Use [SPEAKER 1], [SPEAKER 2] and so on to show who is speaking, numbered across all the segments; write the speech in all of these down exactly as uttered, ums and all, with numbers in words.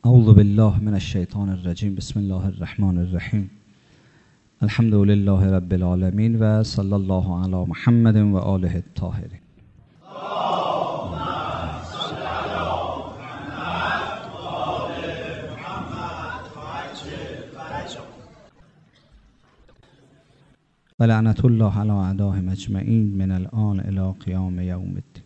[SPEAKER 1] اعوذ بالله من الشیطان الرجیم. بسم الله الرحمن الرحیم. الحمد لله رب العالمین و صلی الله علی محمد و آله الطاهرین. و لعنت الله علی اعدائهم اجمعین من الان الی قیام یوم الدین.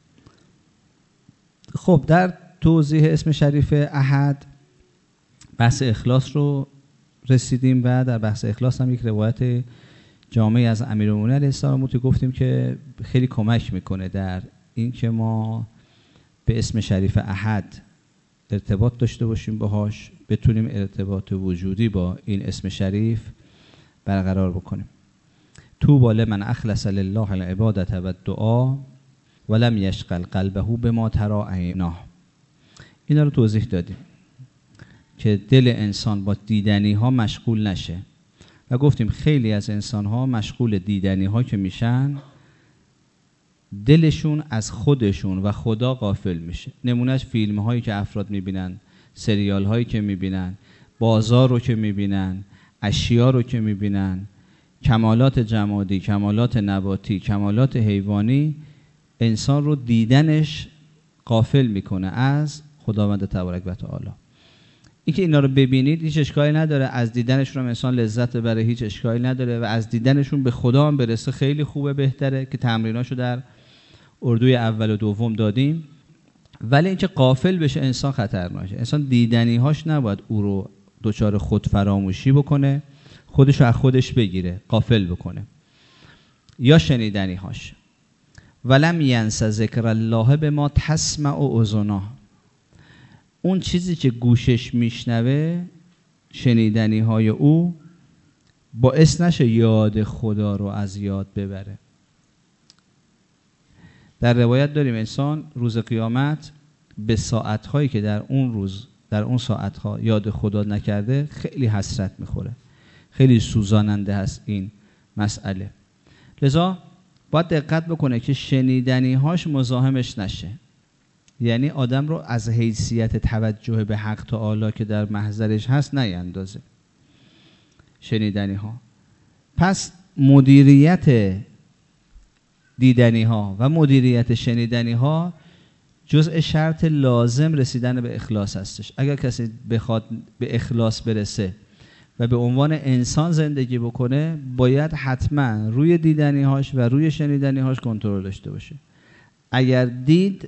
[SPEAKER 1] خب در توضیح اسم شریف احد بحث اخلاص رو رسیدیم و در بحث اخلاص هم یک روایت جامعی از امیرالمومنین علیه السلام رو گفتیم که خیلی کمک میکنه در این که ما به اسم شریف احد ارتباط داشته باشیم باهاش، بتونیم ارتباط وجودی با این اسم شریف برقرار بکنیم. طوبی لمن اخلص لله العبادة و الدعاء ولم یشغل قلبه بما تری عیناه. اینا رو توضیح دادیم که دل انسان با دیدنی ها مشغول نشه و گفتیم خیلی از انسان ها مشغول دیدنی ها که میشن دلشون از خودشون و خدا غافل میشه. نمونهش فیلم هایی که افراد میبینن، سریال هایی که میبینن، بازار رو که میبینن، اشیا رو که میبینن، کمالات جمادی، کمالات نباتی، کمالات حیوانی، انسان رو دیدنش غافل میکنه از خداوند تبارک و تعالی. این که اینا رو ببینید هیچ اشکالی نداره، از دیدنشون هم انسان لذت ببره، هیچ اشکالی نداره و از دیدنشون به خدا هم برسه خیلی خوبه، بهتره که تمریناشو در اردوی اول و دوم دادیم. ولی اینکه غافل بشه انسان خطرناکه. انسان دیدنی‌هاش نباید او رو دچار خود فراموشی بکنه، خودشو از خودش بگیره، غافل بکنه. یا شنیدنی‌هاش. ولم ینس ذکر الله به ما تسمع و اذناه. اون چیزی که گوشش میشنوه، شنیدنی های او، باعث نشه یاد خدا رو از یاد ببره. در روایت داریم انسان روز قیامت به ساعتهایی که در اون روز در اون ساعتها یاد خدا نکرده خیلی حسرت میخوره. خیلی سوزاننده هست این مسئله. لذا باید دقت بکنه که شنیدنی هاش مزاحمش نشه. یعنی آدم رو از حیثیت توجه به حق تعالی که در محضرش هست نیندازه شنیدنی ها. پس مدیریت دیدنی ها و مدیریت شنیدنی ها جزء شرط لازم رسیدن به اخلاص هستش. اگر کسی بخواد به اخلاص برسه و به عنوان انسان زندگی بکنه باید حتما روی دیدنی هاش و روی شنیدنی هاش کنترل داشته باشه. اگر دید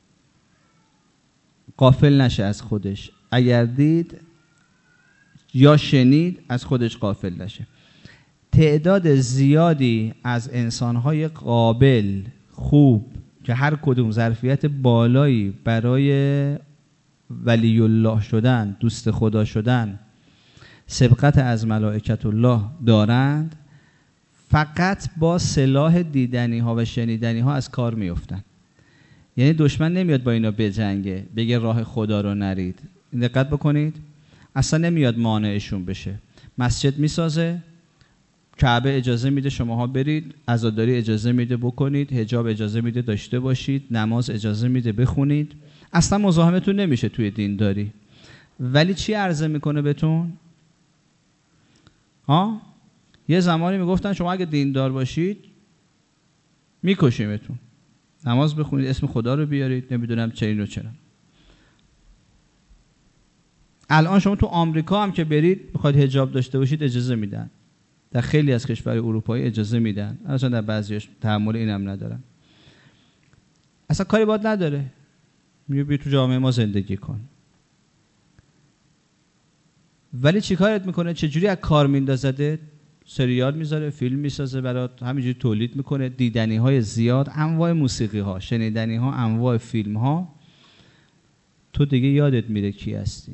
[SPEAKER 1] غافل نشه از خودش، اگر دید یا شنید از خودش غافل نشه. تعداد زیادی از انسان‌های قابل، خوب که هر کدوم ظرفیت بالایی برای ولی الله شدن، دوست خدا شدن، سبقت از ملائکت الله دارند، فقط با سلاح دیدنی ها و شنیدنی ها از کار میافتند. یعنی دشمن نمیاد با اینا بجنگه، بگه راه خدا رو نرید. دقت بکنید، اصلا نمیاد مانعشون بشه. مسجد میسازه، کعبه اجازه میده شماها برید، عزاداری اجازه میده بکنید، حجاب اجازه میده داشته باشید، نماز اجازه میده بخونید، اصلا مزاحمتون نمیشه توی دینداری. ولی چی عرضه میکنه بهتون؟ ها؟ یه زمانی میگفتن شما اگه دیندار باشید میکشیمتون، نماز بخونید، اسم خدا رو بیارید، نمیدونم چه این و چرا. الان شما تو آمریکا هم که برید بخواید حجاب داشته باشید اجازه میدن. در خیلی از کشورهای اروپایی اجازه میدن، اصلا در بعضیش تحمل اینم ندارن. اصلا کاری باید نداره، میگه بیا تو جامعه ما زندگی کن. ولی چی کارت میکنه؟ چجوری از کار میندازده؟ سریال میذاره، فیلم میسازه برات، همینجوری تولید میکنه، دیدنی های زیاد، انواع موسیقی ها، شنیدنی ها، انواع فیلم ها. تو دیگه یادت میره کی هستی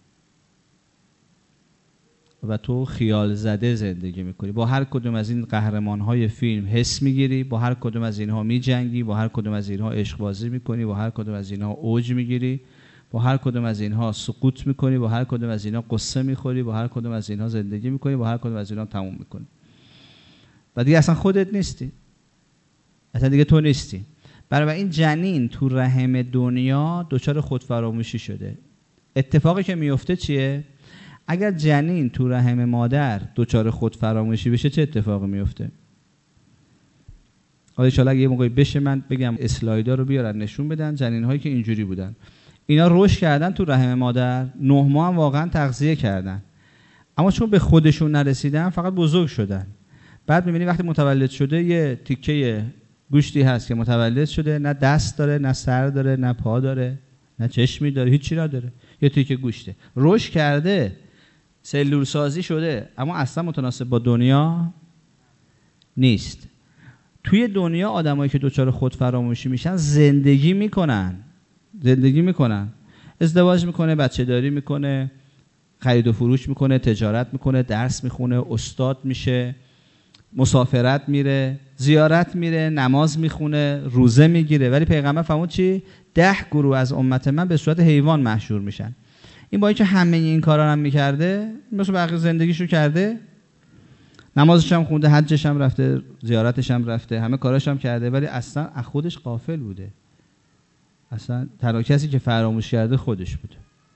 [SPEAKER 1] و تو خیال زده زندگی میکنی. با هر کدوم از این قهرمان های فیلم حس میگیری، با هر کدوم از اینها میجنگی، با هر کدوم از اینها عشق بازی میکنی، با هر کدوم از اینها اوج میگیری، با هر کدوم از اینها سقوط میکنی، با هر کدوم از اینها قصه میخوری، با هر کدوم از اینها زندگی میکنی، با هر کدوم از اینها تموم میکنی. و دیگه اصلا خودت نیستی، اصلا دیگه تو نیستی. برای این جنین تو رحم دنیا دچار خودفراموشی شده. اتفاقی که میفته چیه؟ اگر جنین تو رحم مادر دچار خود فراموشی بشه چه اتفاقی میفته؟ حالا ان شاءالله اگه یه موقعی بشه من بگم اسلایدا رو بیارن نشون بدن، جنین هایی که اینجوری بودن اینا رشد کردن تو رحم مادر، نه ماه هم واقعا تغذیه کردن، اما چون به خودشون نرسیدن فقط بزرگ شدن. بعد میبینی وقتی متولد شده یه تیکه گوشتی هست که متولد شده، نه دست داره، نه سر داره، نه پا داره، نه چشمی داره، هیچی نداره، یه تیکه گوشته. رشد کرده، سلول سازی شده، اما اصلا متناسب با دنیا نیست. توی دنیا آدمایی که دچار خود فراموشی میشن زندگی میکنن زندگی میکنن ازدواج میکنه، بچه داری میکنه، خرید و فروش میکنه، تجارت میکنه، درس میخونه، استاد میشه، مسافرت میره، زیارت میره، نماز میخونه، روزه میگیره. ولی پیغمبر فرمود چی؟ ده گروه از امت من به صورت حیوان محشور میشن. این با اینکه همه این کارا هم میکرده، مثل بقیه زندگیشو کرده، نمازش هم خونده، حجش هم رفته، زیارتش هم رفته، همه کاراش هم کرده، ولی اصلا از خودش غافل بوده. اصلا تنها کسی که فراموش کرده خودش بوده.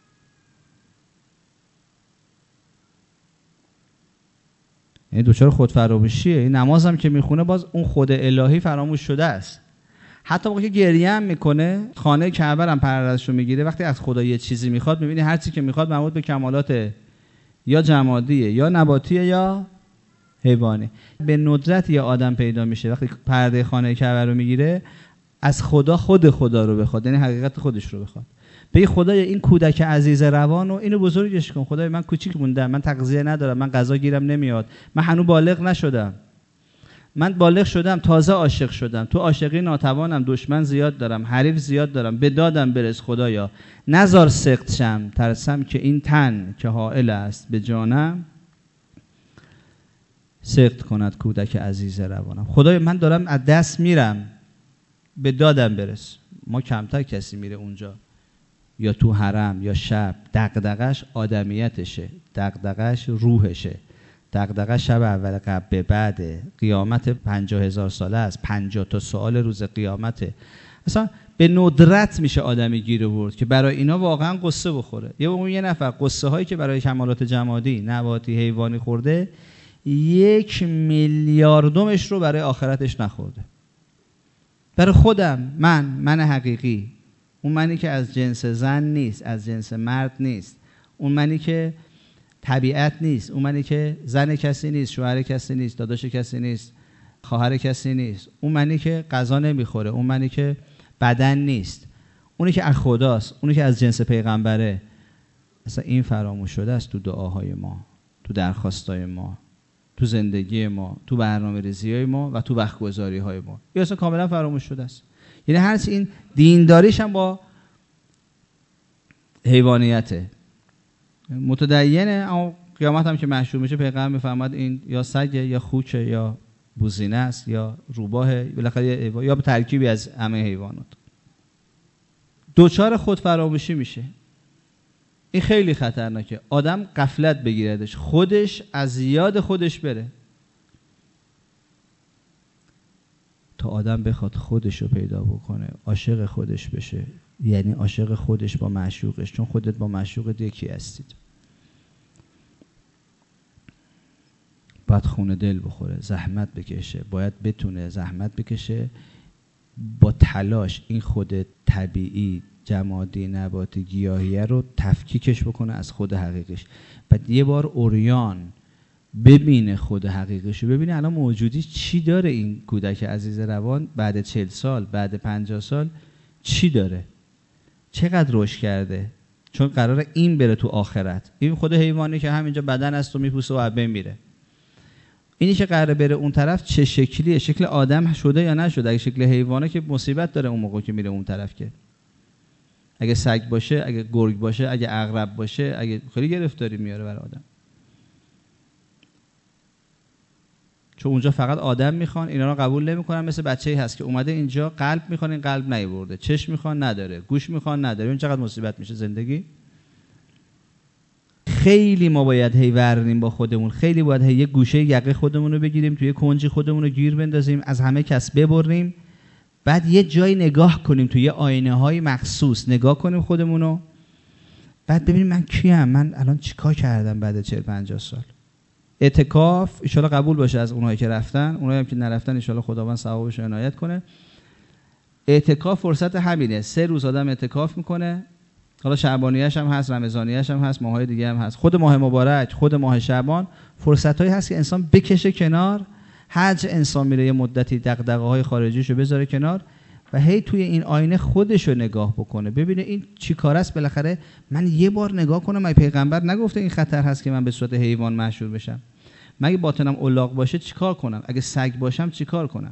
[SPEAKER 1] یعنی دوچار خود فراموشیه. این نماز هم که میخونه باز اون خود الهی فراموش شده است. حتی موقعی که گریه هم میکنه، خانه کعبه هم پروردشو میگیره، وقتی از خدا یه چیزی میخواد میبینی هر چی که میخواد مربوط به کمالات یا جمادیه یا نباتیه یا حیوانی. به ندرت یه آدم پیدا میشه وقتی پرده خانه کعبه رو میگیره از خدا خود خدا رو بخواد، یعنی حقیقت خودش رو بخواد. بگی خدایا این کودک عزیز روانو اینو بزرگش کن، خدایا من کوچیک موندم، من تغذیه ندارم، من غذا گیرم نمیاد، من هنوز بالغ نشدم، من بالغ شدم تازه عاشق شدم، تو عاشقی ناتوانم، دشمن زیاد دارم، حریف زیاد دارم، به دادم برس خدایا، نزار سقط شم، ترسم که این تن که حائل است به جانم سقط کند کودک عزیز روانم. خدایا من دارم از دست میرم، به دادم برس. ما کمتر کسی میره اونجا، یا تو حرم یا شب، دغدغش آدمیتشه، دغدغش روحشه، دغدغه شب اول قبل به بعد قیامت پنجاه هزار ساله است، پنجاه تا سوال روز قیامته. اصلا به ندرت میشه آدمی گیر آورد که برای اینا واقعا قصه بخوره. یه اون یه نفر قصه هایی که برای کمالات جمادی، نباتی، حیوانی خورده، یک میلیاردمش رو برای آخرتش نخورده. برای خودم، من من حقیقی، اون منی که از جنس زن نیست، از جنس مرد نیست، اون منی که طبیعت نیست، اون منی که زن کسی نیست، شوهر کسی نیست، داداش کسی نیست، خواهر کسی نیست، اون منی که غذا نمیخوره، اون منی که بدن نیست، اونی که از خداست، اونی که از جنس پیغمبره. اصلا این فراموش شده است تو دعاهای ما، تو درخواستای ما، تو زندگی ما، تو برنامه‌ریزی‌های ما و تو وقت‌گذاری‌های ما. این اصلا کاملا فراموش شده است. یعنی هر چی این دینداریش هم با حیوانیته، متدینه، اما قیامت هم که محشور میشه پیغمبر میفرماد این یا سگه یا خوکه یا بوزینه است یا روباهه، بالاخره یا به ترکیبی از همه حیوانات. دوچار خود فراموشی میشه. این خیلی خطرناکه. آدم غفلت بگیردش، خودش از یاد خودش بره. تا آدم بخواد خودش رو پیدا بکنه، عاشق خودش بشه، یعنی عاشق خودش با معشوقش، چون خودت با معشوقت یکی هستید. باید خونه دل بخوره، زحمت بکشه، باید بتونه زحمت بکشه، با تلاش این خود طبیعی، جمادی، نباتی، گیاهیه رو تفکیکش بکنه از خود حقیقیش. بعد یه بار عریان ببینه خود حقیقیش رو، ببینه الان موجودی چی داره این کودک عزیز روان، بعد چهل سال، بعد پنجاه سال چی داره، چقدر رشد کرده، چون قراره این بره تو آخرت. این خود حیوانی که همینجا بدن است و میپوسه و عبه میره، اینی که قراره بره اون طرف چه شکلیه، شکل آدم شده یا نشده. اگه شکل حیوانه که مصیبت داره اون موقع که میره اون طرف، که اگه سگ باشه، اگه گرگ باشه، اگه عقرب باشه، اگه خیلی گرفتاری میاره برای آدم، چون اونجا فقط آدم میخوان، اینا رو قبول نمیکنن. مثل بچه‌ای هست که اومده اینجا قلب میخوان، این قلب نیورده، چشم میخوان نداره، گوش میخوان نداره. این چقدر مصیبت میشه زندگی. خیلی ما باید هی ورنیم با خودمون، خیلی باید هی یه گوشه یقه خودمون رو بگیریم، توی کنجی خودمون رو گیر بندازیم، از همه کس ببریم، بعد یه جای نگاه کنیم، توی یه آینه های مخصوص نگاه کنیم خودمون رو، بعد ببینید من کیم، من الان چیکار کردم بعد چهل پنجاه سال. اعتکاف ان شاءالله قبول باشه از اونایی که رفتن، اونایی هم که نرفتن ان شاءالله خداوند ثوابش رو عنایت کنه. اعتکاف فرصت همینه، سه روز آدم اعتکاف میکنه. حالا شعبانیه‌اش هم هست، رمضانیه‌اش هم هست، ماهای دیگه هم هست. خود ماه مبارک، خود ماه شعبان فرصتایی هست که انسان بکشه کنار. حج انسان میره یه مدتی دغدغه‌های خارجیشو بذاره کنار و هی توی این آینه خودشو نگاه بکنه، ببینه این چی کار است. بالاخره من یه بار نگاه کنم، مگه پیغمبر نگفته این خطر هست که من به صورت حیوان محشور بشم؟ مگه باطنم الاغ باشه چیکار کنم؟ اگه سگ باشم چیکار کنم؟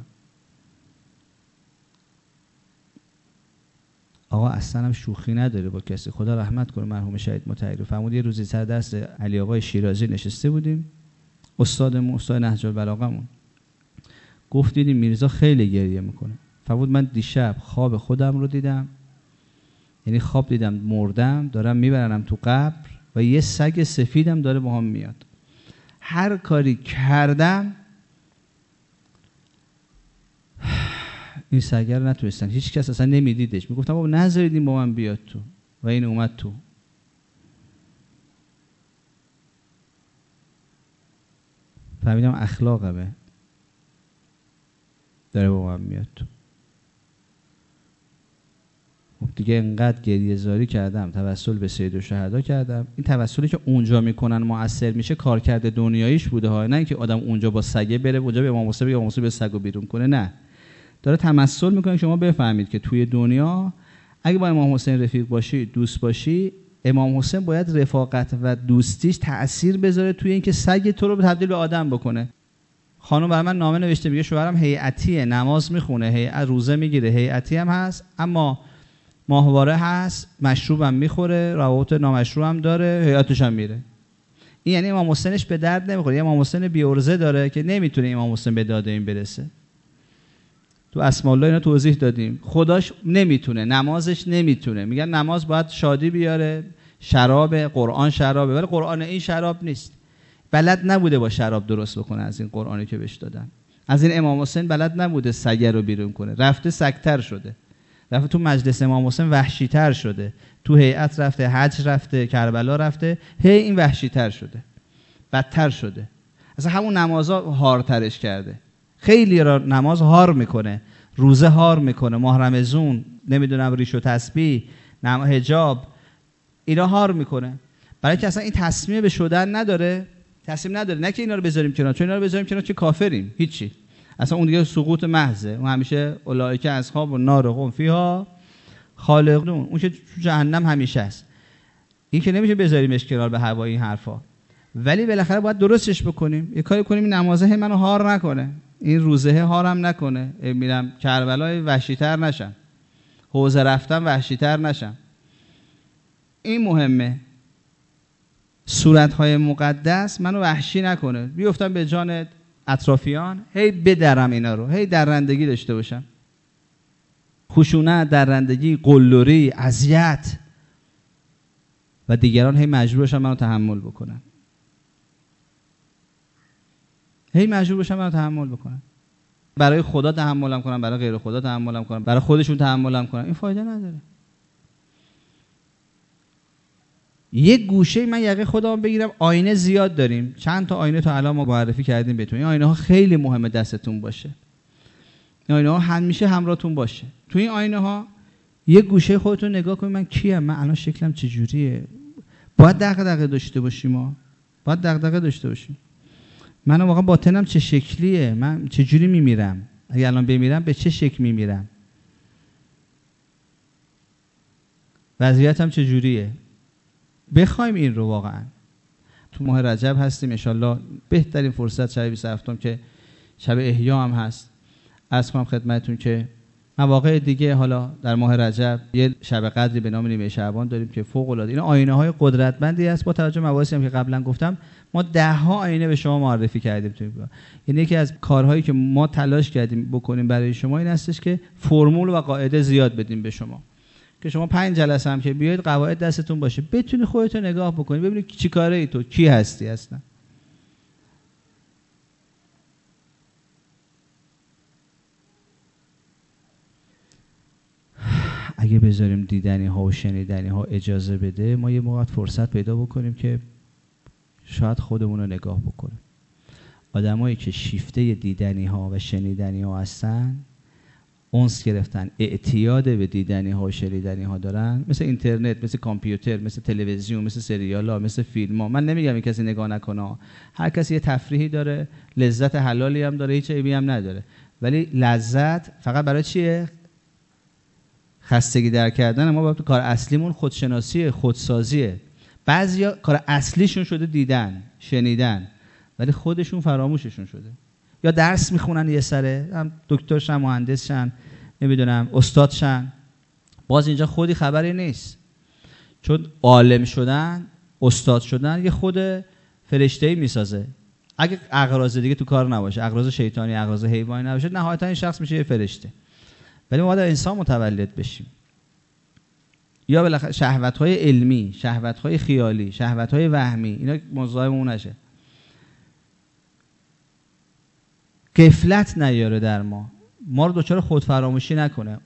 [SPEAKER 1] آقا اصلا هم شوخی نداره با کسی. خدا رحمت کنه مرحوم شهید مطهری. فرمود یه روزی سر درس علی آقای شیرازی نشسته بودیم، استادمون، استاد نهج البلاغه‌مون، گفت دیدیم میرزا خیلی گریه میکنه. فرمود من دیشب خواب خودم رو دیدم، یعنی خواب دیدم مردم، دارم میبرنم تو قبر و یه سگ سفیدم داره با هم میاد. هر کاری کردم این سگر رو نتونستن، هیچ کس اصلا نمیدیدش. میگفتم بابا نذارید این با من بیاد تو و این اومد تو. فهمیدم اخلاقمه داره با من میاد تو. خب دیگه انقدر گریه زاری کردم، توسل به سید الشهدا کردم. این توسلی که اونجا میکنن مؤثر میشه، کارکرد دنیاییش بوده ها، نه اینکه آدم اونجا با سگه بره اونجا به امام حسین بگه امام حسین به سگو بیرون کنه، نه، داره تمثل میکنه. شما بفهمید که توی دنیا اگه با امام حسین رفیق باشی، دوست باشی، امام حسین باید رفاقت و دوستیش تأثیر بذاره توی اینکه سگ تو رو تبدیل به آدم بکنه. خانم برای من نامه نوشته، میگه شوهرم هیئتیه، نماز میخونه، هیئت روزه میگیره، هیئتی هم هست، اما ماهواره هست، مشروبم میخوره، روابط نامشروع هم داره، هیئتش هم میره. این یعنی امام حسینش به درد نمیخوره. یه امام حسین بی‌عرضه داره که نمیتونه امام حسین به داد این برسه. تو اسماء الله اینا توضیح دادیم. خداش نمیتونه، نمازش نمیتونه. میگن نماز باید شادی بیاره، شراب، قرآن شرابه، ولی قرآن این شراب نیست. بلد نبوده با شراب درست بکنه از این قرآنی که بهش دادن. از این امام حسین بلد نبوده سگ رو بیرون کنه. رفته سگتر شده. رفته تو مجلس امام حسین وحشی‌تر شده. تو هیئت رفته، حج رفته، کربلا رفته، هی این وحشی‌تر شده. بدتر شده. اصلا همون نمازها هارترش کرده. خیلی را نماز هار میکنه، روزه هار میکنه، ماه رمضان، نمیدونم ریش و تسبیح، حجاب، اینا هار میکنه. برای که اصلا این تصمیم به شدن نداره، تصمیم نداره. نه که اینا رو بذاریم کنار، چون اینا رو بذاریم کنار که کافریم، هیچی. اصلا اون دیگه سقوط محضه. اون همیشه اولئک اصحاب النار هم فیها خالدون، اون که تو جهنم همیشه است. این که نمیشه بذاریمش کنار به هوای این حرفا. ولی بالاخره باید درستش بکنیم. یه کاری کنیم این نمازه منو هار نکنه، این روزه هارم نکنه، میرم کربلا وحشی‌تر نشم، حوض رفتم وحشی‌تر نشم. این مهمه. صورت‌های مقدس منو وحشی نکنه، بیفتم به جان اطرافیان، هی بدرم اینا رو، هی درندگی داشته باشم، خشونت، درندگی، قلدری، اذیت، و دیگران هی مجبور باشن منو تحمل بکنن، هی مجبور باشن منو تحمل بکنن. برای خدا تحملم کنم، برای غیر خدا تحملم کنم، برای خودشون تحملم کنم، این فایده نداره. یک گوشه من یقه خودم بگیرم. آینه زیاد داریم، چند تا آینه تا الان ما معرفی کردیم بهتون. این آینه ها خیلی مهمه دستتون باشه، این آینه ها همیشه همراهتون باشه. تو این آینه ها یک گوشه خودتون نگاه کنید، من کیم، من الان شکلم چجوریه. باید دغدغه داشته باشیم، ما باید دغدغه داشته باشیم. من واقعا باطنم چه شکلیه، من چجوری میمیرم، اگه الان بمیرم به چه شکل میمیرم، وضعیتم چجوریه. بخوایم این رو واقعا. تو ماه رجب هستیم، ان شاءالله بهترین فرصت شب بیست و هفتم که شب احیا هم هست. عرض کنم خدمتتون که مواقع دیگه حالا در ماه رجب یه شب قدری به نام نیمه شعبان داریم که فوق العاده این آینه های قدرتمندی است. با توجه به مباحثی هم که قبلا گفتم، ما ده ها آینه به شما معرفی کردیم تو این. یعنی یکی از کارهایی که ما تلاش کردیم بکنیم برای شما این هستش که فرمول و قاعده زیاد بدیم به شما، که شما پنج جلسه هم که بیاید قواعد دستتون باشه، بتونی خودت نگاه بکنی، ببینی چی کاره ای تو، کی هستی اصلا. اگه بذاریم دیدنی ها و شنیدنی ها اجازه بده، ما یه موقع فرصت پیدا بکنیم که شاید خودمون رو نگاه بکنیم. آدمایی که شیفته دیدنی ها و شنیدنی ها هستن، اونس گرفتن، اعتیاد به دیدنی ها و شنیدنی ها دارن، مثل اینترنت، مثل کامپیوتر، مثل تلویزیون، مثل سریال ها، مثل فیلم ها. من نمیگم این کسی نگاه نکنه، هر کسی یه تفریحی داره، لذت حلالی هم داره، هیچ عیبی هم نداره، ولی لذت فقط برای چیه؟ خستگی در کردن. ما باید کار اصلیمون خودشناسیه، خودسازیه. بعضیا کار اصلیشون شده دیدن، شنیدن، ولی خودشون فراموششون شده. یا درس میخونن یه سره، هم دکترشن، مهندسشن، نمیدونم استادشن، باز اینجا خودی خبری نیست. چون عالم شدن، استاد شدن یه خود فرشته‌ای میسازه. اگه اغراض دیگه تو کار نباشه، اغراض شیطانی، اغراض حیوانی نباشه، نهایتا این شخص میشه یه فرشته. ولی ما باید انسان متولد بشیم. یا بالاخره شهوت‌های علمی، شهوت‌های خیالی، شهوت‌های وهمی، اینا مزاحممون نشه. غفلت نیاره در ما، ما رو دچار خودفراموشی نکنه.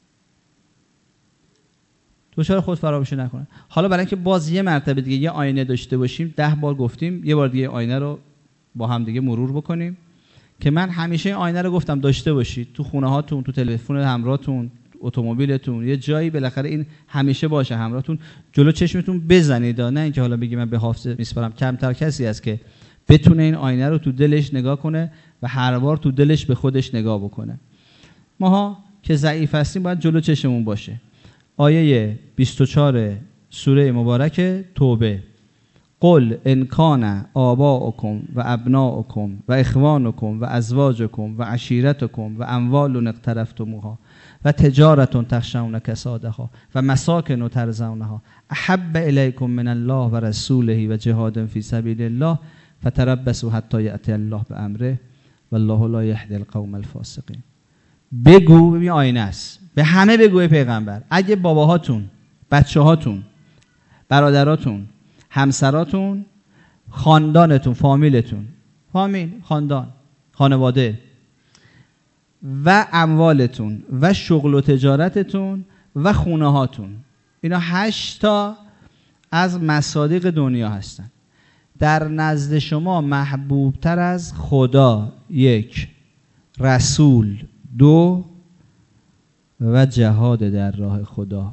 [SPEAKER 1] دچار خودفراموشی نکنه. حالا برای اینکه باز یه مرتبه دیگه یه آینه داشته باشیم، ده بار گفتیم، یه بار دیگه آینه رو با هم دیگه مرور بکنیم که من همیشه این آینه رو گفتم داشته باشید تو خونه هاتون، تو تلفن همراهتون، اتومبیلتون، یه جایی بالاخره این همیشه باشه همراهتون، جلو چشمتون بزنید. نه اینکه حالا بگی من به حافظه میسپارم. کمتر کسی هست که بتونه این آینه رو تو دلش نگاه کنه و هر بار تو دلش به خودش نگاه بکنه. ماها که ضعیف هستیم باید جلو چشمون باشه. آیه بیست و چهار سوره مبارک توبه: قل ان کان آباؤکم و ابناؤکم و اخوانکم و ازواجکم و عشیرتکم و اموال اقترفتموها و تجارت تخشون کسادها و مساکن ترضونها احب الیکم من الله و رسوله و جهاد فی سبیل الله فتربصوا حتی یأتی الله بامره والله لا یهدی القوم الفاسقین. بگو، ببین آینه است، به همه بگو پیغمبر، اگه باباهاتون، بچه‌هاتون، برادراتون، همسراتون، خاندانتون، فامیلتون، فامیل، خاندان، خانواده و اموالتون و شغل و تجارتتون و خونه هاتون، اینا هشت تا از مصادیق دنیا هستن، در نزد شما محبوب تر از خدا یک، رسول دو و جهاد در راه خدا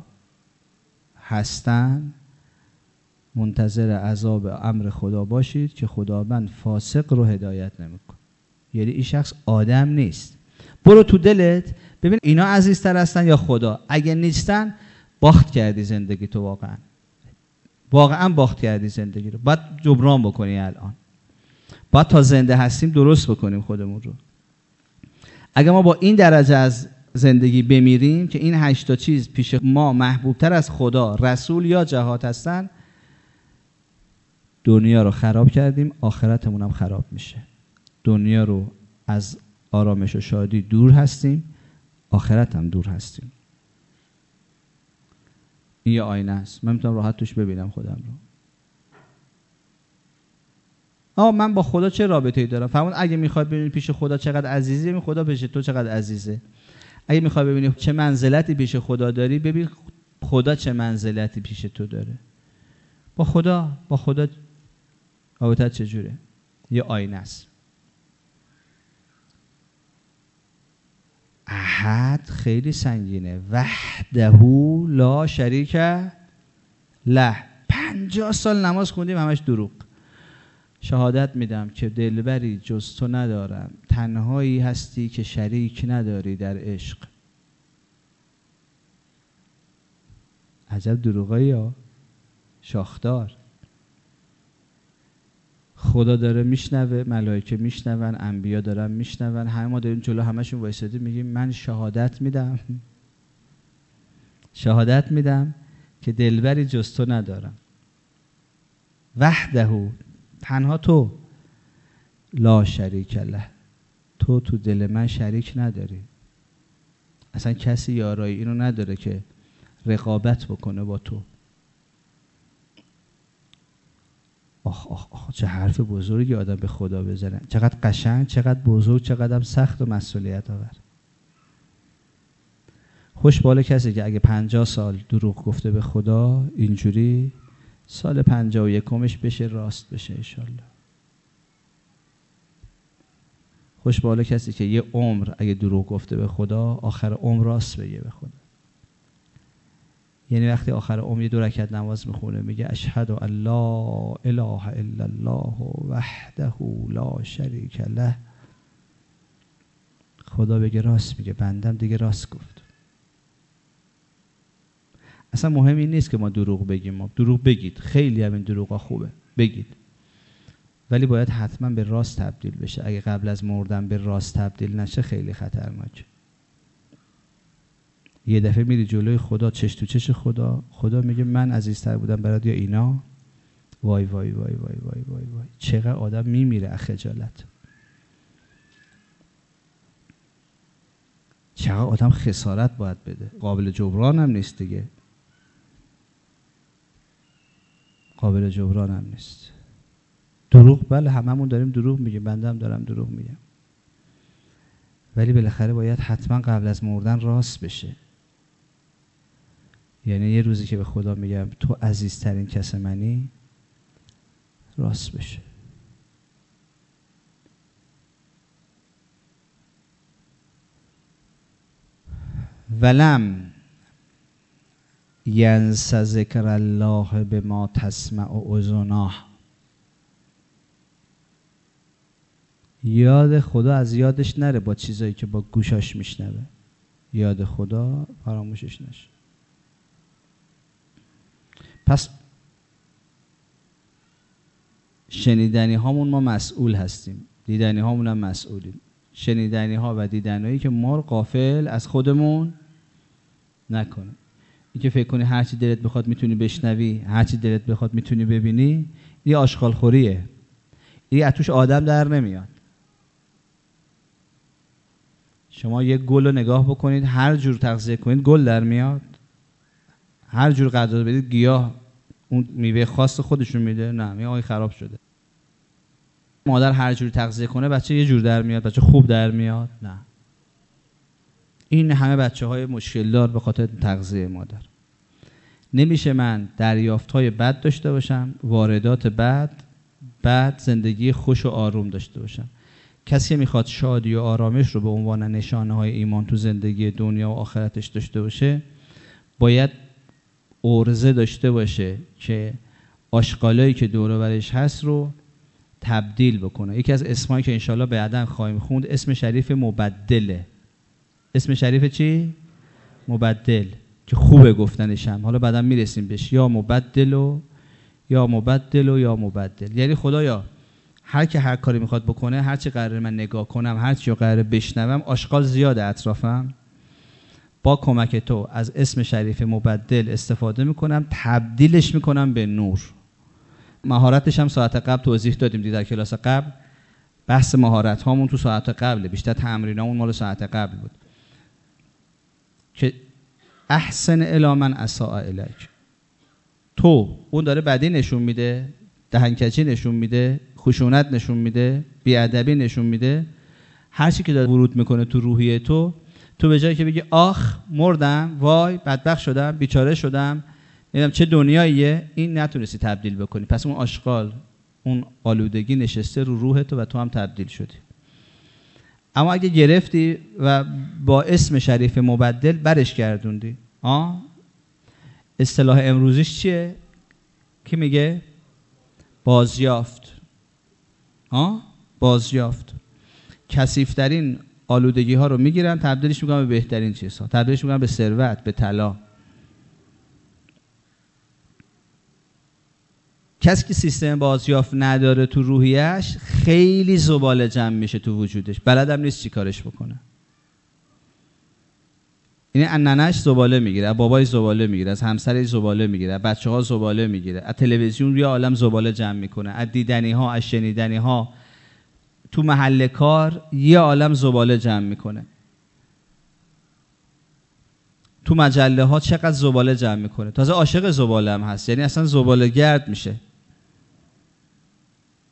[SPEAKER 1] هستن. منتظر عذاب امر خدا باشید که خداوند فاسق رو هدایت نمیکنه. یعنی این شخص آدم نیست. برو تو دلت ببین اینا عزیزتر هستن یا خدا. اگه نیستن باخت کردی زندگی تو، واقعا واقعا باخت کردی زندگی رو. باید جبران بکنی الان. باید تا زنده هستیم درست بکنیم خودمون رو. اگه ما با این درجه از زندگی بمیریم که این هشتا چیز پیش ما محبوبتر از خدا، رسول یا جهاد هستن، دنیا رو خراب کردیم، آخرتمون هم خراب میشه. دنیا رو از آرامش و شادی دور هستیم، آخرت هم دور هستیم. این یه آینه است، من میتونم راحت توش ببینم خودم رو. آه من با خدا چه رابطه‌ای دارم؟ فرمود اگه میخوای ببینی پیش خدا چقدر عزیزی، ببین خدا پیش تو چقدر عزیزه. اگه میخوای ببینی چه منزلتی پیش خدا داری، ببین خدا چه منزلتی پیش تو داره. با خدا با خدا رابطت چجوره؟ یه آینه است. احد خیلی سنگینه. وحده لا شریک له. پنجاه سال نماز خوندیم همش دروغ. شهادت میدم که دلبری جز تو ندارم، تنهایی هستی که شریک نداری در عشق. عجب دروغایی ها، شاخدار. خدا داره میشنوه، ملائکه میشنون، انبیا دارن میشنون، همه ما داریم جلو همشون وایسادیم میگیم من شهادت میدم شهادت میدم که دلبری جز تو ندارم. وحده، تنها تو، لا شریک له، تو تو دل من شریک نداری. اصلا کسی یارایی اینو نداره که رقابت بکنه با تو. آخ آخ آخ چه حرف بزرگی آدم به خدا بزنه. چقدر قشنگ، چقدر بزرگ، چقدر سخت و مسئولیت آور. خوش باله کسی که اگه پنجاه سال دروغ گفته به خدا اینجوری، سال پنجاه و یکمش بشه راست بشه انشالله. خوش باله کسی که یه عمر اگه دروغ گفته به خدا آخر عمر راست بگه به خدا. یعنی وقتی آخر عمر یه دو رکعت نماز میخونه میگه اشهد ان لا اله الا الله وحده لا شریک له، خدا بگه راست میگه، بندم دیگه راست گفت. اصلا مهم این نیست که ما دروغ بگیم. ما دروغ بگید، خیلی هم این دروغا خوبه بگید، ولی باید حتما به راست تبدیل بشه. اگه قبل از مردن به راست تبدیل نشه خیلی خطرناکه. یه دفعه میری جلوی خدا، چش تو چش خدا، خدا میگه من عزیزتر بودم برات یا اینا؟ وای وای وای وای وای وای وای، چقدر آدم میمیره از خجالت، چقدر آدم خسارت باید بده. قابل جبران هم نیست دیگه، قابل جبران هم نیست. دروغ بله هممون داریم دروغ میگیم، بنده هم دارم دروغ میگم، ولی بالاخره باید حتما قبل از مردن راست بشه. یعنی یه روزی که به خدا میگم تو عزیزترین کس منی، راست بشه. ولم ینس ذکر الله بما تسمع اذناه، یاد خدا از یادش نره با چیزایی که با گوشاش میشنوه. یاد خدا فراموشش نشه. پس شنیدنی هامون ما مسئول هستیم، دیدنی هامون هم مسئولیم. شنیدنی ها و دیدنی که ما رو غافل از خودمون نکنه. این که فکر کنی هرچی دلت بخواد میتونی بشنوی، هرچی دلت بخواد میتونی ببینی، یه آشغال خوریه. این اتوش آدم در نمیاد. شما یک گل رو نگاه بکنید، هر جور تغذیه کنید گل در میاد، هر جور غذا بدید گیاه اون میوه خاص خودشون میده؟ نه، میگه آقای خراب شده. مادر هر جور تغذیه کنه بچه یه جور در میاد، بچه خوب در میاد؟ نه. این همه بچه های مشکل دار به خاطر تغذیه مادر. نمیشه من دریافت های بد داشته باشم، واردات بد، بعد زندگی خوش و آروم داشته باشم. کسی میخواد شادی و آرامش رو به عنوان نشانه های ایمان تو زندگی دنیا و آخرتش داشته باشه، باید عرضه داشته باشه که آشغالایی که دور و برش هست رو تبدیل بکنه. یکی از اسمایی که انشالله بعداً خواهیم خوند اسم شریف مبدله. اسم شریف چی؟ مبدل، که خوبه گفتنش هم. حالا بعداً میرسیم بهش. یا مبدل و یا مبدل و یا مبدل، یعنی خدایا هر که هر کاری میخواد بکنه، هر چی قراره من نگاه کنم، هر چی قراره بشنوم، آشغال زیاده اطرافم، با کمک تو از اسم شریف مبدل استفاده میکنم، تبدیلش میکنم به نور. مهارتش هم ساعت قبل توضیح دادیم دی در کلاس قبل. بحث مهارت هامون تو ساعت قبله، بیشتر تمرینامون مال ساعت قبل بود که احسن الی من اساء الیک. تو اون داره بدی نشون میده، دهنکجی نشون میده، خشونت نشون میده، بیادبی نشون میده، هر چی که داره ورود میکنه تو روحیه تو، تو به جایی که بگی آخ مردم، وای بدبخت شدم، بیچاره شدم، نمیدونم چه دنیاییه، این نتونستی تبدیل بکنی. پس اون آشغال، اون آلودگی نشسته رو روح تو و تو هم تبدیل شدی. اما اگه گرفتی و با اسم شریف مبدل برش گردوندی، آه اصطلاح امروزیش چیه؟ کی میگه؟ بازیافت. آه بازیافت. کثیف‌ترین آلودگی ها رو میگیرن، تبدیلش میکنن به بهترین چیزها، تبدیلش میکنن به ثروت، به طلا. کسی که سیستم بازیافت نداره تو روحیش، خیلی زباله جمع میشه تو وجودش، بلدم نیست چی کارش بکنه. یعنی از ننش زباله میگیره، از بابای زباله میگیره، از همسرش زباله میگیره، از بچه ها زباله میگیره، از تلویزیون یا عالم زباله جمع میکنه، از دیدنی ها، از شنیدنی ها، تو محل کار یه عالم زباله جمع میکنه، تو مجله ها چقدر زباله جمع میکنه. تازه عاشق زباله هم هست، یعنی اصلا زباله گرد میشه،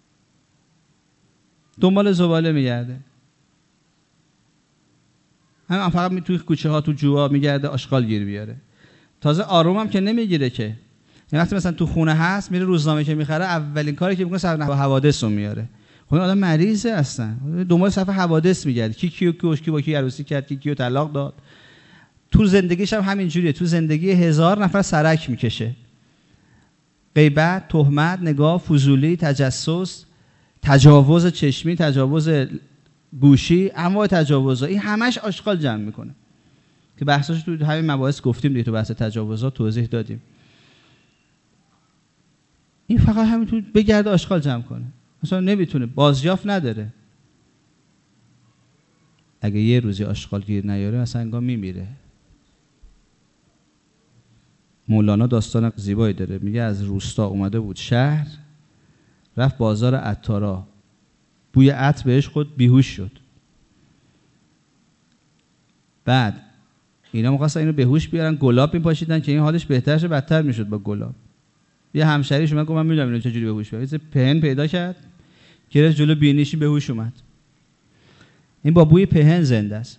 [SPEAKER 1] دنبال زباله میگرده. همین فقط می توی کوچه ها تو جوها میگرده آشغال گیر بیاره. تازه آروم هم که نمیگیره که. یعنی وقتی مثلا تو خونه هست میره روزنامه که میخره اولین کاری که میکنه صفحه حوادث رو میاره. خب آدم مریضه اصلا. دنبال صفحه حوادث میگرده. کی کیو کیو کی با کی عروسی کرد، کی کیو طلاق داد. تو زندگیش هم همین جوریه. تو زندگی هزار نفر سرک میکشه. غیبت، تهمت، نگاه فضولی، تجسس، تجاوز چشمی، تجاوز گوشی، انواع تجاوزها، این همش آشغال جمع میکنه که بحثش تو همین مباحث گفتیم دیگه، تو بحث تجاوزات توضیح دادیم. این فقط همین تو بگرده آشغال جمع کنه، مثلا نمیتونه، بازیافت نداره. اگه یه روزی آشغال گیر نیاره مثلا انگار میمیره. مولانا داستان زیبایی داره، میگه از روستا اومده بود شهر، رفت بازار عطارا، بوی عطر بهش خود بیهوش شد. بعد اینا می‌خواستن اینو بهوش بیارن، گلاب میپاشیدن که این حالش بهتر شه، بدتر میشد با گلاب. یه همشریش اومد گفت من میدونم اینو چجوری بهوش بیارن، یه پهن پیدا کرد، گرفت جلو بینیش، بهوش اومد. این با بوی پهن زنده است،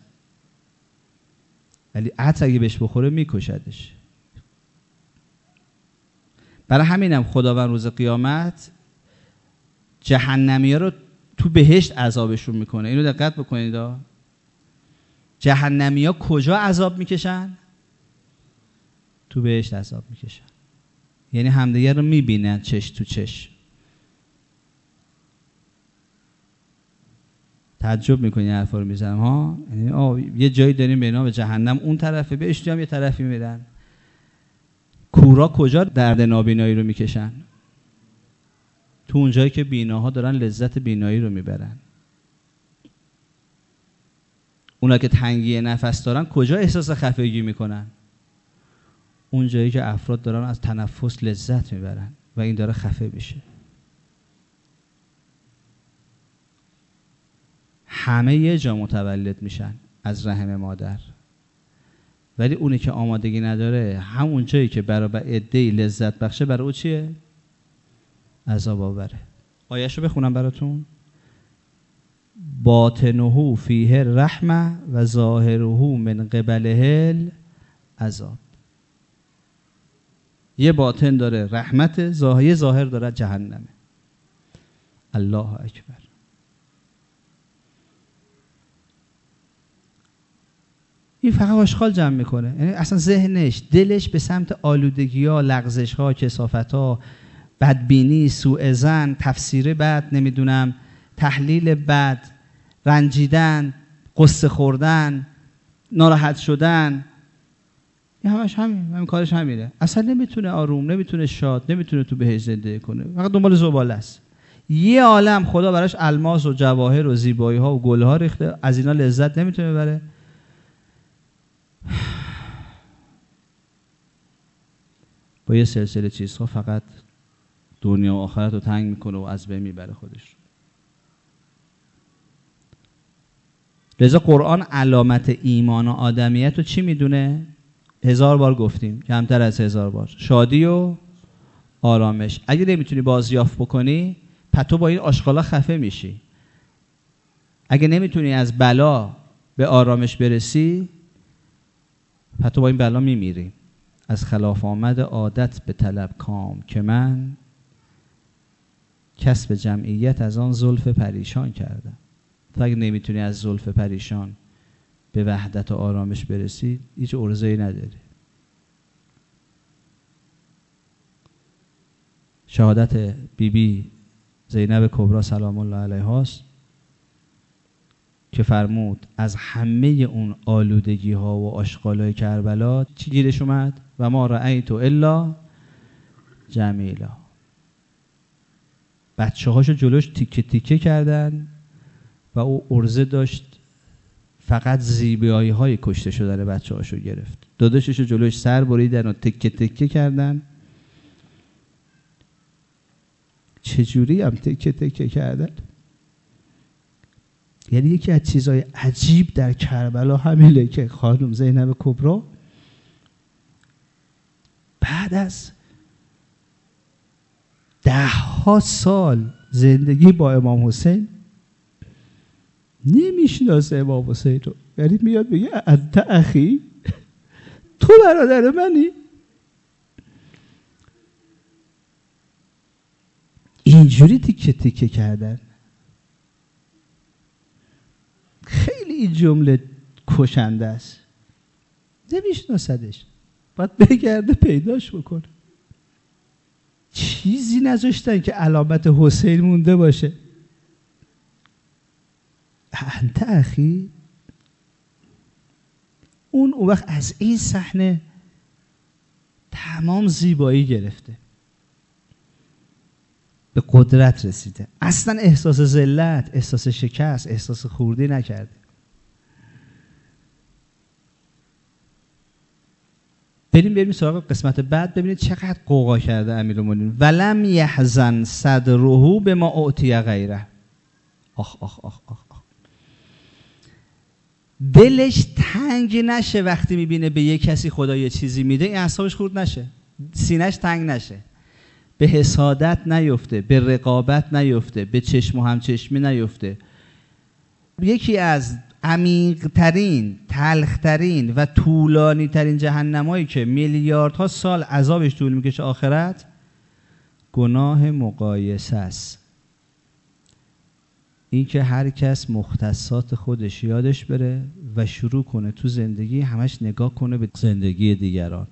[SPEAKER 1] ولی عطر اگه بهش بخوره میکشدش. برای همینم خداوند روز قیامت جهنمی‌ها رو تو بهشت عذابشون میکنه. اینو دقت بکنید. جهنمی‌ها کجا عذاب میکشن؟ تو بهشت عذاب میکشن. یعنی همدیگه رو میبینن چش تو چش. تعجب میکنی حرفا رو میزنم ها. یعنی آه یه جایی داریم به نام جهنم اون طرفه، بهشت هم یه طرفی میرن. کورا کجا درد نابینایی رو میکشن؟ تو اون جایی که بیناها دارن لذت بینایی رو میبرن. اونا که تنگی نفس دارن کجا احساس خفگی میکنن؟ اون جایی که افراد دارن از تنفس لذت میبرن و این داره خفه بشه. همه یه جا متولد میشن از رحم مادر، ولی اونی که آمادگی نداره همون جایی که برای عده‌ای لذت بخشه برای او چیه؟ عذاب آوره. آیه‌شو بخونم براتون. باطنه فیه رحمه و ظاهره من قبله العذاب. یه باطن داره رحمت، ظاهر ظاهر داره جهنمه. الله اکبر. این فقط آشغال جمع میکنه. یعنی اصلا ذهنش، دلش به سمت آلودگی ها، لغزش ها، کثافت ها، بدبینی، سوء ظن، تفسیر بد، نمیدونم تحلیل بد، رنجیدن، قصه خوردن، ناراحت شدن، این همش همین، همین کارش همینه. اصلا نمیتونه آروم، نمیتونه شاد، نمیتونه تو بهشت زندگی کنه، فقط دنبال زباله است. یه عالم خدا براش الماس و جواهر و زیبایی ها و گل ها ریخته، از اینا لذت نمیتونه ببره. با یه سلسله چیزها فقط دنیا و آخرت رو تنگ میکنه و از بین میبره خودش. لذا قرآن علامت ایمان و آدمیت رو چی میدونه؟ هزار بار گفتیم، کمتر از هزار بار. شادی و آرامش. اگه نمیتونی بازیافت بکنی، پس تو با این آشغالا خفه میشی. اگه نمیتونی از بلا به آرامش برسی، پس تو با این بلا میمیری. از خلاف آمد عادت به طلب کام که من، کسب جمعیت از آن زلف پریشان کردم. تو اگه نمیتونی از زلف پریشان به وحدت و آرامش برسی، هیچ عرضه‌ای نداری. شهادت بی بی زینب کبرا سلام الله علیها است که فرمود از همه اون آلودگی ها و آشغال های کربلا چی گیرش اومد؟ و ما رأیت الا جمیلا. بچه هاشو جلوش تیکه تیکه کردن و او عرضه داشت فقط زیبایی های کشته شدن بچه هاشو گرفت. داداششو جلوش سر بریدن و تکه تکه کردن. چجوری هم تکه تکه کردن؟ یعنی یکی از چیزهای عجیب در کربلا همینه که خانم زینب کبرا بعد از ده ها سال زندگی با امام حسین نمیشناسه امام حسین رو، یعنی میاد بگه انت اخی، تو برادر منی. اینجوری تیکه تیکه کردن. خیلی این جمله کشنده است. نمیشناسدش، باید بگرده پیداش بکنه. چیزی نذاشتن که علامت حسین مونده باشه. انت اخی، اون اون وقت از این صحنه تمام زیبایی گرفته، به قدرت رسیده، اصلا احساس ذلت، احساس شکست، احساس خوردی نکرده. بریم بریم سراغ قسمت بعد، ببینید چقدر قوقا کرده امیرالمومنین. ولم یحزن صدره بما اعطی غیره. آخ آخ آخ آخ آخ. دلش تنگ نشه وقتی میبینه به یک کسی خدا یه چیزی میده، این اعصابش خورد نشه، سینه‌اش تنگ نشه، به حسادت نیفته، به رقابت نیفته، به چشم و همچشمی نیفته. یکی از عمیق‌ترین، تلخ‌ترین و طولانی‌ترین جهنمایی که میلیاردها سال عذابش طول میکشه آخرت، گناه مقایسه است. این که هر کس مختصات خودش یادش بره و شروع کنه تو زندگی همش نگاه کنه به زندگی دیگران.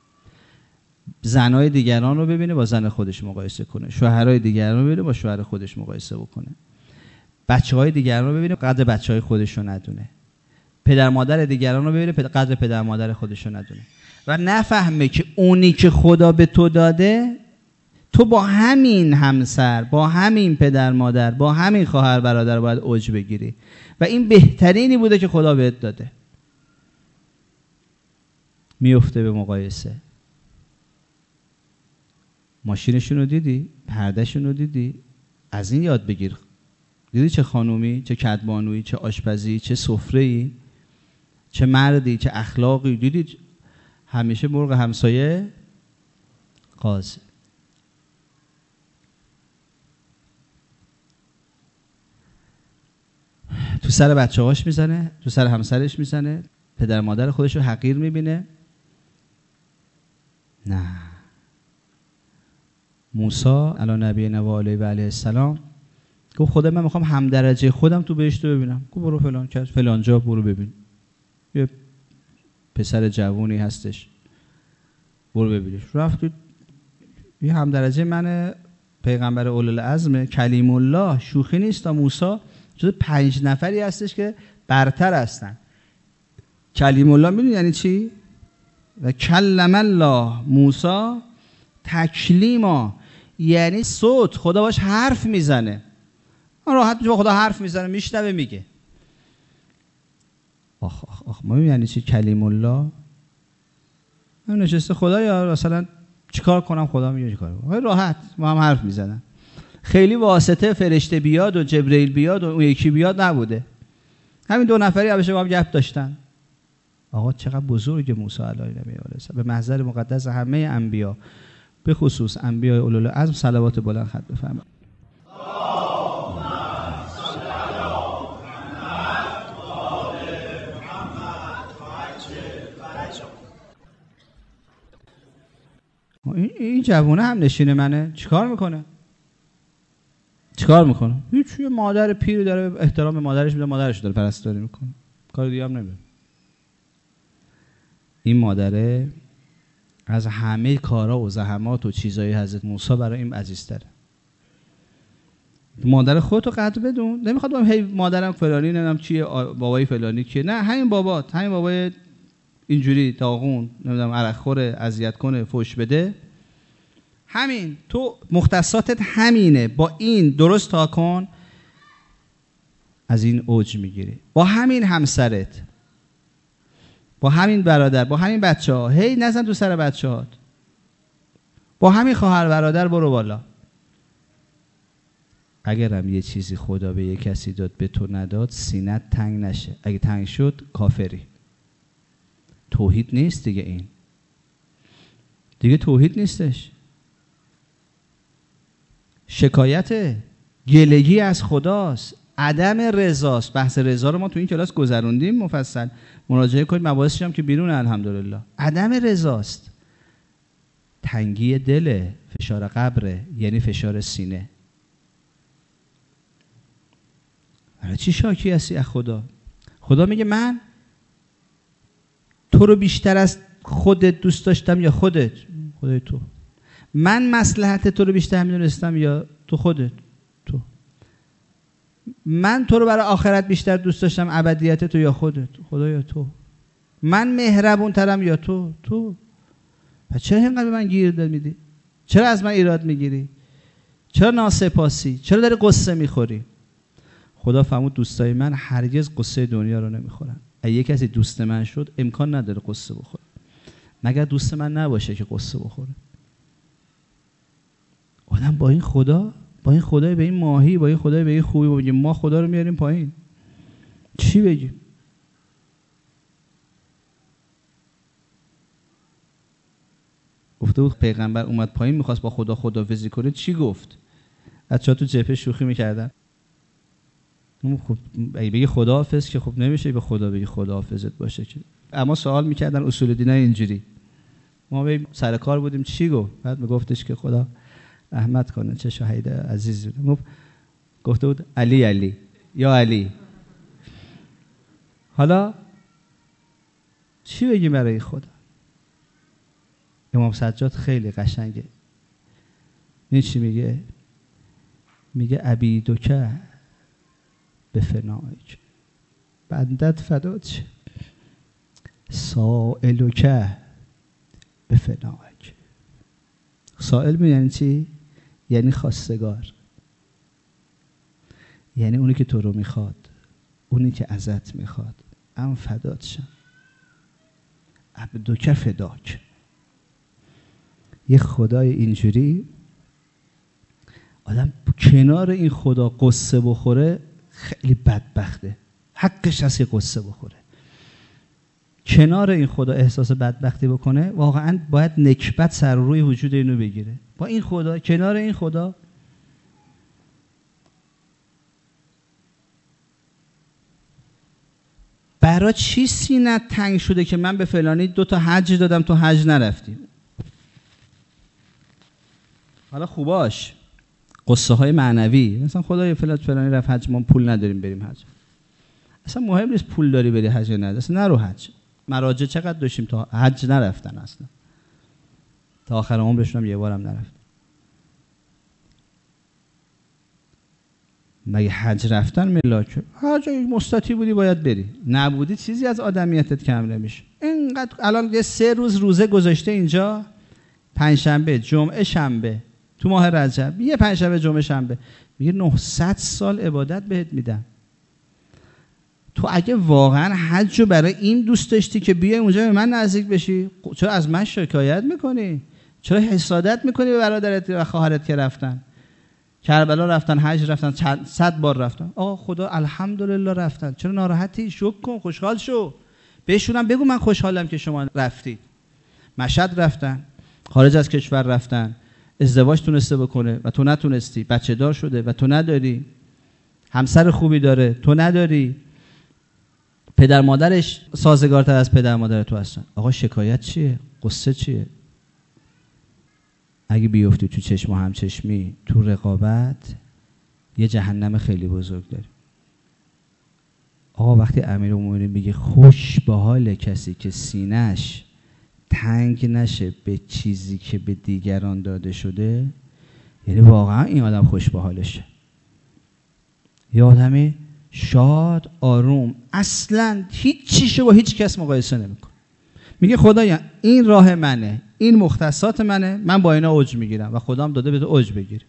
[SPEAKER 1] زنای دیگران رو ببینه با زن خودش مقایسه کنه، شوهرای دیگران رو ببینه با شوهر خودش مقایسه بکنه، بچه‌های دیگران رو ببینه قدر بچه‌های خودش رو ندونه، پدر مادر دیگران رو ببینه قدر پدر مادر خودش رو ندونه و نفهمه که اونی که خدا به تو داده، تو با همین همسر، با همین پدر مادر، با همین خواهر برادر باید اوج بگیری و این بهترینی بوده که خدا بهت داده. میفته به مقایسه. ماشینشون رو دیدی؟ پردهشون رو دیدی؟ از این یاد بگیر. دیدی چه خانومی، چه کدبانویی، چه آشپزی، چه سفره‌ای، چه مردی، چه اخلاقی. دیدی همیشه مرغ همسایه قاز. تو سر بچه‌هاش میزنه، تو سر همسرش میزنه، پدر مادر خودش رو حقیر میبینه. نه. موسی علی نبینا و علیه و علیه السلام گفت خدا من میخوام هم درجه خودم تو بهشت ببینم. گفت برو فلان کس فلان جا برو ببین، یه پسر جوونی هستش، برو ببینش. رفت یه هم درجه من پیغمبر اولوالعزم کلیم الله، شوخی نیست. تا موسی جز پنج نفری هستش که برتر هستن. کلیم الله میدونی یعنی چی؟ و کلم الله موسی تکلیما، یعنی صوت، خدا باش حرف میزنه. راحت میشه خدا حرف میزنه، میشنوه، میگه. آخ آخ آخ ما یعنی چی کلیم الله؟ من نشسته خدا یا مثلا چیکار کنم خدا میگه چیکار کنم، راحت ما هم حرف میزنن. خیلی واسطه فرشته بیاد و جبرئیل بیاد و اون یکی بیاد نبوده، همین دو نفری همیشه با هم گپ داشتن. آقا چقدر بزرگ موسی علیه السلام، به محضر مقدس همه انبیا، به خصوص انبیاء اولوالعزم صلوات بلند خط بفرمایید. این این جوونه هم نشینه منه، چیکار میکنه؟ چیکار میکنه؟ هیچ. مادر پیری داره، احترام به مادرش میده، مادرش داره پرستاری میکنه، کار دیگه هم نمیده. این مادره از همه کارا و زحمات و چیزای حضرت موسی برای این عزیزتره. مادر خودتو قدر بدون. نمیخواد بگم هی مادرم فلانی نمیدونم چیه، بابای فلانی کیه. نه، همین بابات، همین بابای اینجوری داغون، نمیدونم عرق خوره، اذیت کنه، فوش بده، همین تو مختصاتت همینه، با این درست تا کن، از این اوج میگیری. با همین همسرت، با همین برادر، با همین بچه ها، هی نزن تو سر بچه هات، با همین خواهر برادر برو بالا. اگرم یه چیزی خدا به یه کسی داد به تو نداد، سینت تنگ نشه. اگه تنگ شد کافری. توحید نیست دیگه، این دیگه توحید نیستش. شکایت، گلگی از خداست. عدم رضاست. بحث رضا رو ما تو این کلاس گذروندیم مفصل، مراجعه کنید، مباحثش هم که بیرون الحمدلله. عدم رضاست، تنگی دله، فشار قبره، یعنی فشار سینه. برای چی شاکی هستی از خدا؟ خدا میگه من تو رو بیشتر از خودت دوست داشتم یا خودت؟ خودت تو. من مصلحت تو رو بیشتر میدونستم یا تو خودت؟ تو. من تو رو برای آخرت بیشتر دوست داشتم، ابدیت تو یا خودت؟ خدا یا تو. من مهربون ترم یا تو؟ تو. پس چرا اینقدر به من گیر میدی؟ چرا از من ایراد میگیری؟ چرا ناسپاسی؟ چرا داری قصه میخوری؟ خدا فرمود دوستای من هرگز قصه دنیا رو نمیخورن. اگه یک کسی دوست من شد امکان نداره قصه بخوره، مگر دوست من نباشه که قصه بخوره. آدم با این خدا، با این خدای به این ماهی، با این خدای به این خوبی بگیم ما خدا رو میاریم پایین، چی بگیم؟ گفته بود پیغمبر اومد پایین میخواست با خدا خداحافظی کنه، چی گفت؟ بچه‌ها تو جبهه شوخی میکردن. خب اگه بگی خداحافظ که خب نمیشه به خدا بگی خداحافظت باشه که. اما سوال میکردن اصول دین اینجوری. ما به سر کار بودیم، چی گفت؟ بعد میگفتش که خدا رحمت کنه، چه شهید عزیز بود. گفته بود علی علی یا علی. حالا چی بگیم برای خدا؟ امام سجاد خیلی قشنگه. این چی میگه؟ میگه عبیدک به فنایک، بندت فدات شه، سائلک به فنایک. سائل می یعنی چی؟ یعنی خواستگار، یعنی اونی که تو رو میخواد، اونی که ازت میخواد. ام فدات شم، عبدک فداک. یه خدای اینجوری آدم کنار این خدا قصه بخوره خیلی بدبخته، حقش هست که قصه بخوره. کنار این خدا احساس بدبختی بکنه واقعا باید نکبت سر روی وجود اینو بگیره. با این خدا، کنار این خدا برای چی سینت تنگ شده که من به فلانی دو تا حج دادم تو حج نرفتی؟ حالا خوباش قصه های معنوی، مثلا خدای فلان فلانی رفت حج، ما پول نداریم بریم حج. اصلا مهم نیست پول داری بری حج نه، اصلا نرو حج. مراجع چقدر داشتیم تا حج نرفتن، اصلا تا آخر عمرشون هم یه بارم نرفتن. مگه حج رفتن ملاک؟ حج مستطیع بودی باید بری، نبودی چیزی از آدمیتت کم نمیشه. اینقدر الان یه سه روز روزه گذاشته اینجا، پنجشنبه، جمعه، شنبه تو ماه رجب، یه پنجشنبه، جمعه، شنبه، میگه نهصد سال عبادت بهت میدم. تو اگه واقعا حج رو برای این دوست داشتی که بیای اونجا به من نزدیک بشی، چرا از من شکایت میکنی؟ چرا حسادت میکنی به برادرت و خواهرت که رفتن کربلا، رفتن حج، رفتن صد بار رفتن؟ آقا خدا الحمدلله رفتن، چرا ناراحتی؟ شکر کن، خوشحال شو، بهشونم بگو من خوشحالم که شما رفتید. مشهد رفتن، خارج از کشور رفتن، ازدواج تونسته بکنه و تو نتونستی، بچه دار شده و تو نداری، همسر خوبی داره تو نداری، پدر مادرش سازگارتر از پدر مادر تو هستن. آقا شکایت چیه؟ قصه چیه؟ اگه بیفتی تو چشم و همچشمی، تو رقابت، یه جهنم خیلی بزرگ داری. آقا وقتی امیرالمومنین میگه خوش به حال کسی که سینه‌اش تنگ نشه به چیزی که به دیگران داده شده، یعنی واقعا این آدم خوش به حالشه. یه آدمی شاد، آروم، اصلا هیچ چیزو با هیچ کس مقایسه نمیکنه. میگه خدایا این راه منه، این مختصات منه، من با اینا اوج میگیرم و خدا هم داده به تو اوج بگیری.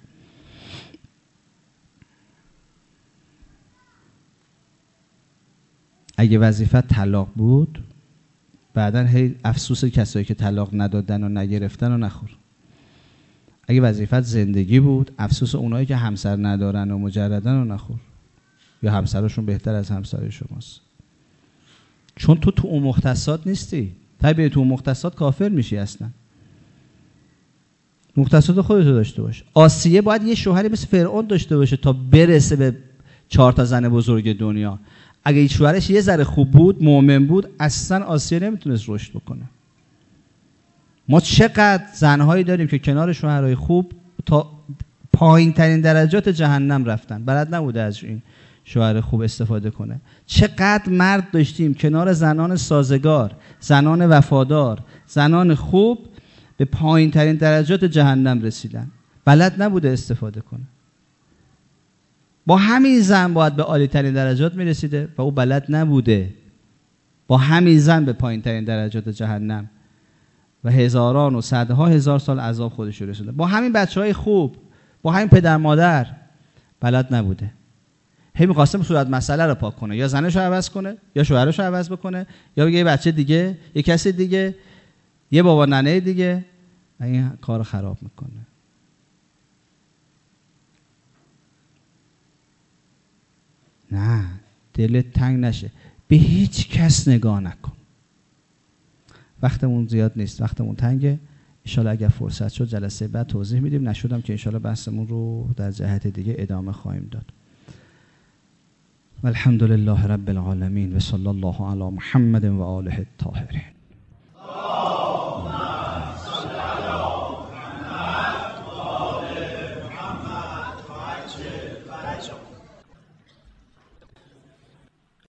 [SPEAKER 1] اگه وظیفه طلاق بود، بعدن هی افسوس کسایی که طلاق ندادن و نگرفتن و نخور. اگه وظیفت زندگی بود، افسوس اونایی که همسر ندارن و مجردن و نخور، یا همسرشون بهتر از همسر شماست. چون تو تو اون مختصات نیستی. طبیعی تو اون مختصات کافر میشی اصلا. مختصات خودتو داشته باش. آسیه باید یه شوهری مثل فرعون داشته باشه تا برسه به چهار تا زن بزرگ دنیا. اگه این شوهرش یه ذره خوب بود، مؤمن بود، اصلا آسیه نمیتونست رشد بکنه. ما چقدر زنهایی داریم که کنار شوهرای خوب تا پایین ترین درجات جهنم رفتن، بلد نبوده از این شوهر خوب استفاده کنه. چقدر مرد داشتیم کنار زنان سازگار، زنان وفادار، زنان خوب به پایین ترین درجات جهنم رسیدن، بلد نبوده استفاده کنه. با همین زن باید به عالی ترین درجات میرسیده و او بلد نبوده. با همین زن به پایین ترین درجات جهنم و هزاران و صدها هزار سال عذاب خودش رو رسونده. با همین بچهای خوب، با همین پدر مادر، بلد نبوده. هی می‌خواستم صورت مسئله رو پاک کنه، یا زنش رو عوض کنه، یا شوهرش رو عوض بکنه، یا بگه یه بچه دیگه، یه کسی دیگه، یه بابا ننه دیگه، و این کارو خراب میکنه. نه، دلت تنگ نشه، به هیچ کس نگاه نکن. وقتمون زیاد نیست، وقتمون تنگه. انشالله اگر فرصت شد جلسه بعد توضیح میدیم، نشدم که انشالله بحثمون رو در جهت دیگه ادامه خواهیم داد. والحمد لله رب العالمین و صلی الله علی محمد و آله الطاهرین.